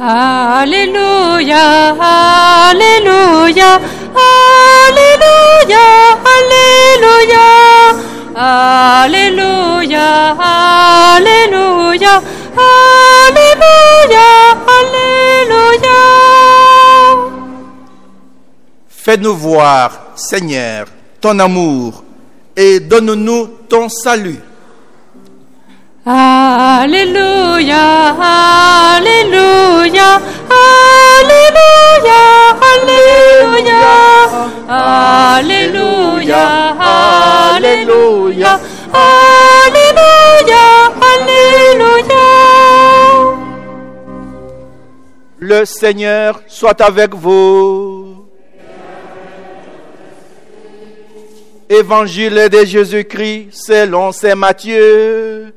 Alléluia, Alléluia, Alléluia, Alléluia, Alléluia, Alléluia, Alléluia, Alléluia. Fais-nous voir, Seigneur, ton amour et donne-nous ton salut. Alléluia, Alléluia, Alléluia, Alléluia, Alléluia, Alléluia, Alléluia, Alléluia. Le Seigneur soit avec vous. Évangile de Jésus-Christ selon saint Matthieu.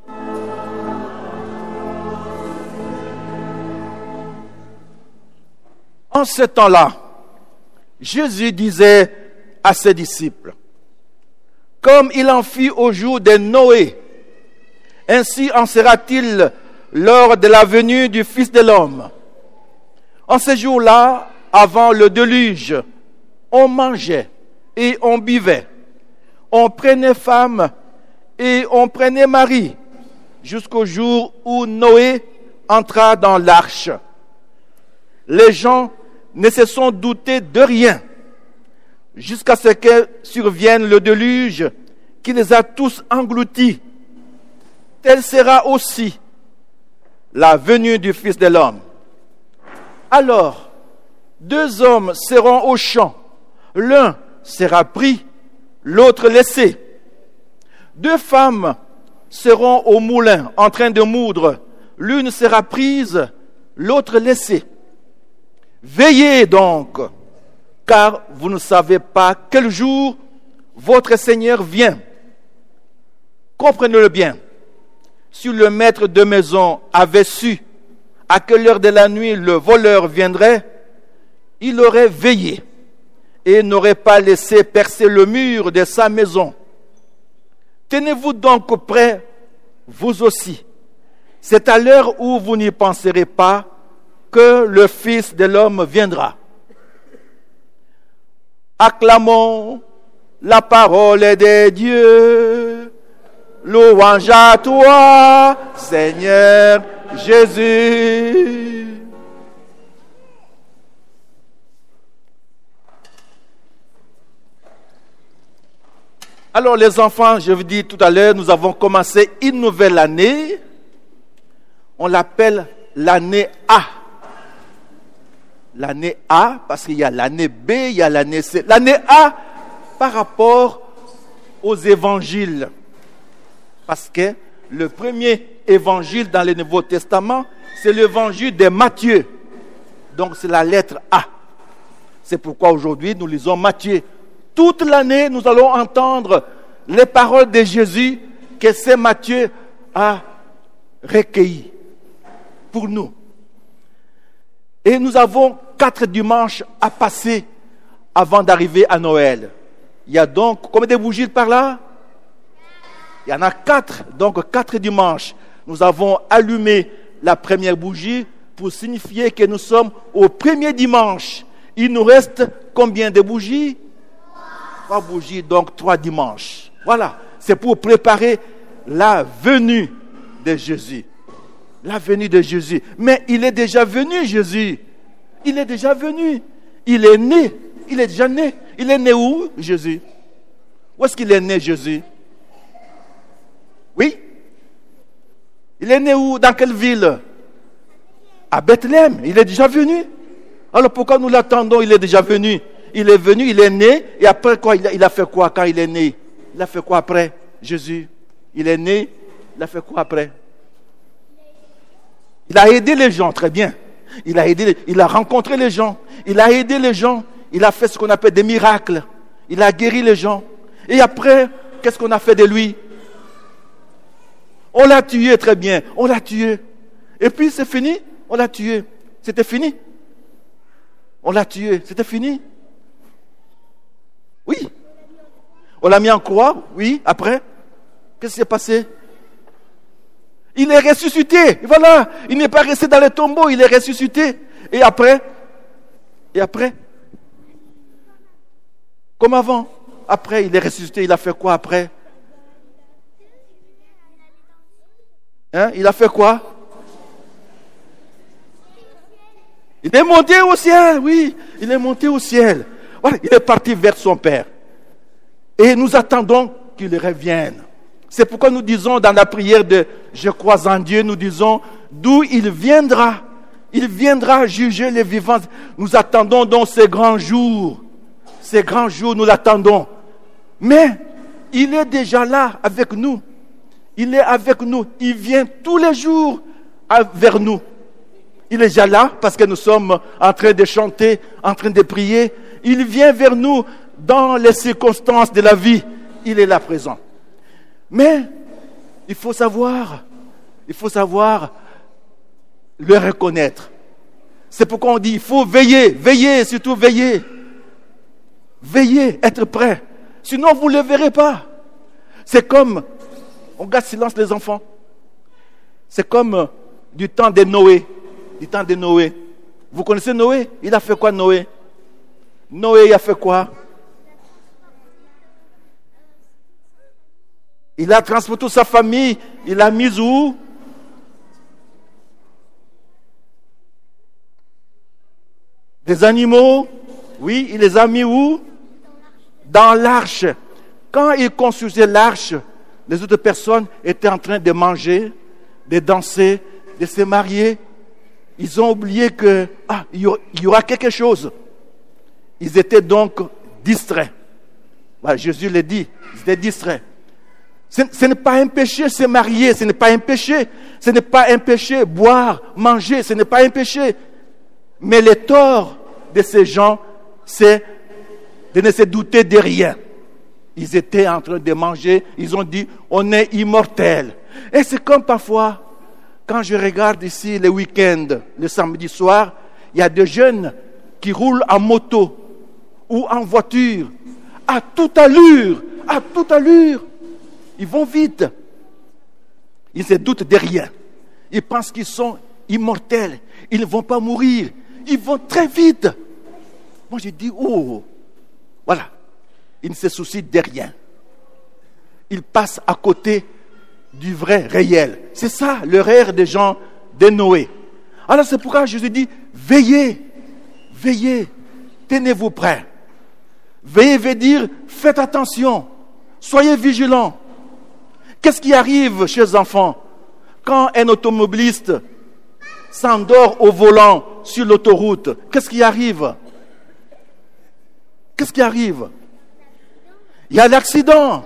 En ce temps-là, Jésus disait à ses disciples, « Comme il en fit au jour de Noé, ainsi en sera-t-il lors de la venue du Fils de l'homme. En ce jour-là, avant le déluge, on mangeait et on buvait, on prenait femme et on prenait mari, jusqu'au jour où Noé entra dans l'arche. Les gens ne se sont doutés de rien, jusqu'à ce que survienne le déluge qui les a tous engloutis. Telle sera aussi la venue du Fils de l'homme. Alors, 2 hommes seront au champ, l'un sera pris, l'autre laissé. 2 femmes seront au moulin en train de moudre, l'une sera prise, l'autre laissée. Veillez donc, car vous ne savez pas quel jour votre Seigneur vient. Comprenez-le bien. Si le maître de maison avait su à quelle heure de la nuit le voleur viendrait, il aurait veillé et n'aurait pas laissé percer le mur de sa maison. Tenez-vous donc prêts, vous aussi. C'est à l'heure où vous n'y penserez pas que le Fils de l'homme viendra. Acclamons la parole de Dieu. Louange à toi, Seigneur Jésus. Alors les enfants, je vous dis tout à l'heure, nous avons commencé une nouvelle année. On l'appelle l'année A. L'année A, parce qu'il y a l'année B, il y a l'année C. L'année A, par rapport aux évangiles. Parce que le premier évangile dans le Nouveau Testament, c'est l'évangile de Matthieu. Donc c'est la lettre A. C'est pourquoi aujourd'hui nous lisons Matthieu. Toute l'année, nous allons entendre les paroles de Jésus que Saint Matthieu a recueillies pour nous. Et nous avons 4 dimanches à passer avant d'arriver à Noël. Il y a donc combien de bougies par là? Il y en a 4, donc 4 dimanches. Nous avons allumé la première bougie pour signifier que nous sommes au premier dimanche. Il nous reste combien de bougies? 3 bougies, donc 3 dimanches. Voilà, c'est pour préparer la venue de Jésus. La venue de Jésus. Mais il est déjà venu, Jésus. Il est déjà venu. Il est né. Il est déjà né. Il est né où, Jésus? Où est-ce qu'il est né, Jésus? Oui? Il est né où? Dans quelle ville? À Bethléem. Il est déjà venu. Alors pourquoi nous l'attendons? Il est déjà venu. Il est venu, il est né. Et après quoi? Il a fait quoi quand il est né? Il a fait quoi après, Jésus? Il est né. Il a fait quoi après? Il a aidé les gens, très bien. Il a rencontré les gens. Il a aidé les gens. Il a fait ce qu'on appelle des miracles. Il a guéri les gens. Et après, qu'est-ce qu'on a fait de lui? On l'a tué, très bien. On l'a tué. Et puis c'est fini. On l'a tué. C'était fini. On l'a tué. C'était fini. Oui. On l'a mis en croix. Oui. Après, qu'est-ce qui s'est passé? Il est ressuscité. Voilà. Il n'est pas resté dans les tombeaux, il est ressuscité. Et après, comme avant. Après, il est ressuscité. Il a fait quoi après? Il a fait quoi? Il est monté au ciel, oui. Il est monté au ciel. Voilà, il est parti vers son Père. Et nous attendons qu'il revienne. C'est pourquoi nous disons dans la prière de « Je crois en Dieu », nous disons d'où il viendra. Il viendra juger les vivants. Nous attendons donc ces grands jours. Ces grands jours, nous l'attendons. Mais il est déjà là avec nous. Il est avec nous. Il vient tous les jours vers nous. Il est déjà là parce que nous sommes en train de chanter, en train de prier. Il vient vers nous dans les circonstances de la vie. Il est là présent. Mais il faut savoir le reconnaître. C'est pourquoi on dit il faut veiller, surtout veiller. Veiller, être prêt. Sinon vous ne le verrez pas. C'est comme, on garde silence les enfants. C'est comme du temps de Noé. Du temps de Noé. Vous connaissez Noé? Il a fait quoi Noé? Noé, il a fait quoi? Il a transporté toute sa famille. Il l'a mise où? Des animaux. Oui, il les a mis où? Dans l'arche. Quand il construisait l'arche, les autres personnes étaient en train de manger, de danser, de se marier. Ils ont oublié que il y aura quelque chose. Ils étaient donc distraits. Jésus l'a dit, ils étaient distraits. Ce n'est pas un péché se marier, ce n'est pas un péché. Ce n'est pas un péché boire, manger, ce n'est pas un péché. Mais le tort de ces gens, c'est de ne se douter de rien. Ils étaient en train de manger, ils ont dit, on est immortel. Et c'est comme parfois, quand je regarde ici le week-end, le samedi soir, il y a des jeunes qui roulent en moto ou en voiture, à toute allure. Ils vont vite. Ils se doutent de rien. Ils pensent qu'ils sont immortels. Ils ne vont pas mourir. Ils vont très vite. Moi, je dis, voilà. Ils ne se soucient de rien. Ils passent à côté du vrai, réel. C'est ça, l'erreur des gens de Noé. Alors, c'est pourquoi Jésus dit, veillez, tenez-vous prêts. Veillez veut dire, faites attention, soyez vigilants. Qu'est-ce qui arrive chez les enfants quand un automobiliste s'endort au volant sur l'autoroute? Qu'est-ce qui arrive? Il y a l'accident.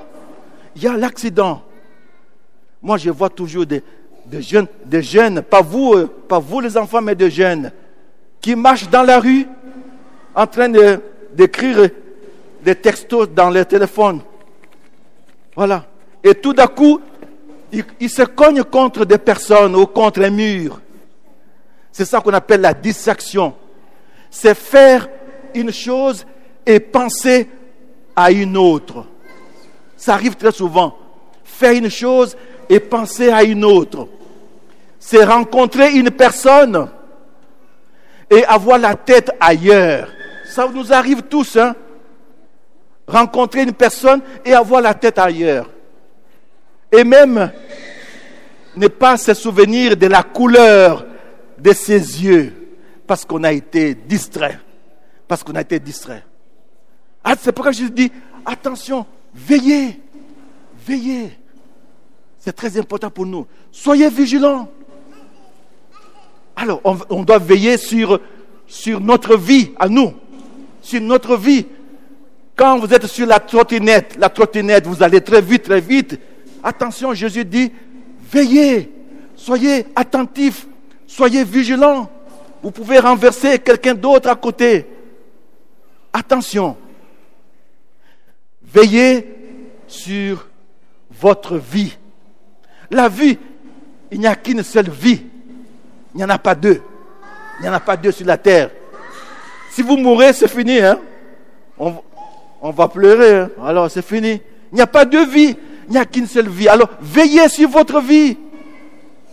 Moi, je vois toujours des jeunes, pas vous les enfants, mais des jeunes, qui marchent dans la rue en train d'écrire des textos dans leur téléphone. Voilà. Et tout d'un coup, ils se cognent contre des personnes ou contre un mur. C'est ça qu'on appelle la distraction. C'est faire une chose et penser à une autre. Ça arrive très souvent. Faire une chose et penser à une autre. C'est rencontrer une personne et avoir la tête ailleurs. Ça nous arrive tous, hein? Rencontrer une personne et avoir la tête ailleurs. Et même ne pas se souvenir de la couleur de ses yeux parce qu'on a été distrait. C'est pourquoi je dis, attention, veillez. C'est très important pour nous. Soyez vigilants. Alors, on doit veiller sur notre vie, à nous. Sur notre vie. Quand vous êtes sur la trottinette, vous allez très vite. Attention, Jésus dit, veillez, soyez attentifs, soyez vigilants. Vous pouvez renverser quelqu'un d'autre à côté. Attention. Veillez sur votre vie. La vie, il n'y a qu'une seule vie. Il n'y en a pas deux. Il n'y en a pas deux sur la terre. Si vous mourrez, c'est fini. Hein? On va pleurer. Hein? Alors, c'est fini. Il n'y a pas deux vies. Il n'y a qu'une seule vie. Alors, veillez sur votre vie.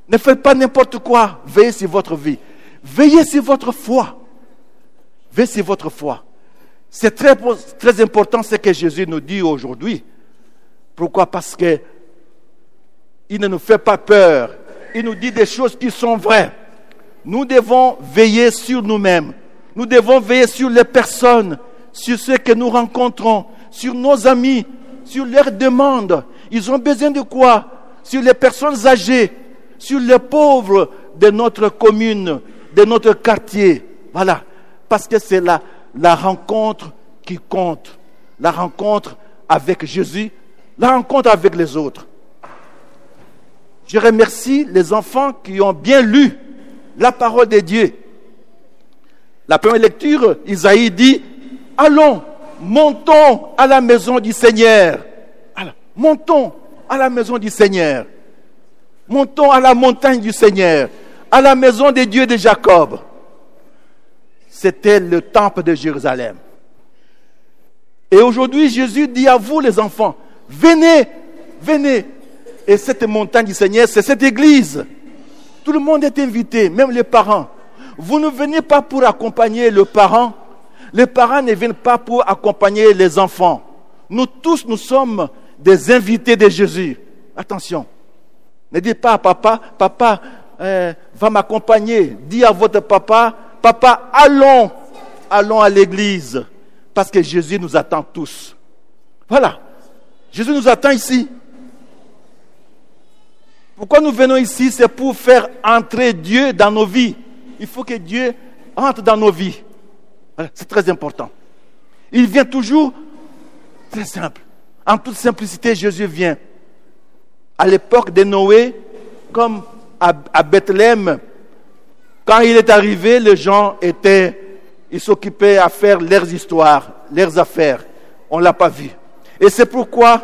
Ne faites pas n'importe quoi. Veillez sur votre vie. Veillez sur votre foi. Veillez sur votre foi. C'est très, très important ce que Jésus nous dit aujourd'hui. Pourquoi? Parce que il ne nous fait pas peur. Il nous dit des choses qui sont vraies. Nous devons veiller sur nous-mêmes. Nous devons veiller sur les personnes, sur ceux que nous rencontrons, sur nos amis, sur leurs demandes. Ils ont besoin de quoi? Sur les personnes âgées, sur les pauvres de notre commune, de notre quartier. Voilà. Parce que c'est la rencontre qui compte. La rencontre avec Jésus, la rencontre avec les autres. Je remercie les enfants qui ont bien lu la parole de Dieu. La première lecture, Isaïe dit, allons, montons à la maison du Seigneur. Alors, montons à la maison du Seigneur. Montons à la montagne du Seigneur, à la maison des dieux de Jacob. C'était le temple de Jérusalem. Et aujourd'hui, Jésus dit à vous les enfants, venez, venez. Et cette montagne du Seigneur, c'est cette église. Tout le monde est invité, même les parents. Vous ne venez pas pour accompagner le parent. Les parents ne viennent pas pour accompagner les enfants. Nous tous, nous sommes des invités de Jésus. Attention. Ne dites pas à papa, papa va m'accompagner. Dis à votre papa, papa, allons à l'église. Parce que Jésus nous attend tous. Voilà. Jésus nous attend ici. Pourquoi nous venons ici? C'est pour faire entrer Dieu dans nos vies. Il faut que Dieu entre dans nos vies. Voilà, c'est très important. Il vient toujours très simple. En toute simplicité, Jésus vient. À l'époque de Noé, comme à Bethléem, quand il est arrivé, les gens ils s'occupaient à faire leurs histoires, leurs affaires. On ne l'a pas vu. Et c'est pourquoi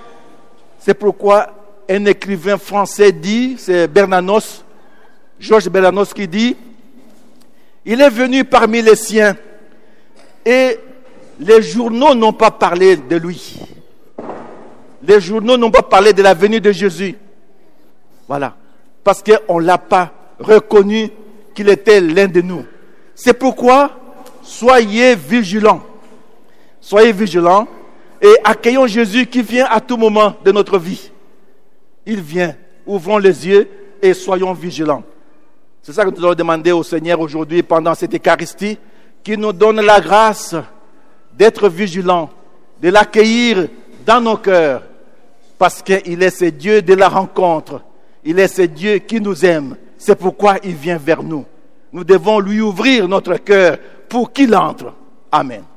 un écrivain français dit, c'est Bernanos, Georges Bernanos qui dit, il est venu parmi les siens et les journaux n'ont pas parlé de lui. Les journaux n'ont pas parlé de la venue de Jésus. Voilà. Parce qu'on ne l'a pas reconnu qu'il était l'un de nous. C'est pourquoi, soyez vigilants. Soyez vigilants et accueillons Jésus qui vient à tout moment de notre vie. Il vient. Ouvrons les yeux et soyons vigilants. C'est ça que nous allons demander au Seigneur aujourd'hui pendant cette Eucharistie, qu'il nous donne la grâce d'être vigilants, de l'accueillir dans nos cœurs, parce qu'il est ce Dieu de la rencontre. Il est ce Dieu qui nous aime. C'est pourquoi il vient vers nous. Nous devons lui ouvrir notre cœur pour qu'il entre. Amen.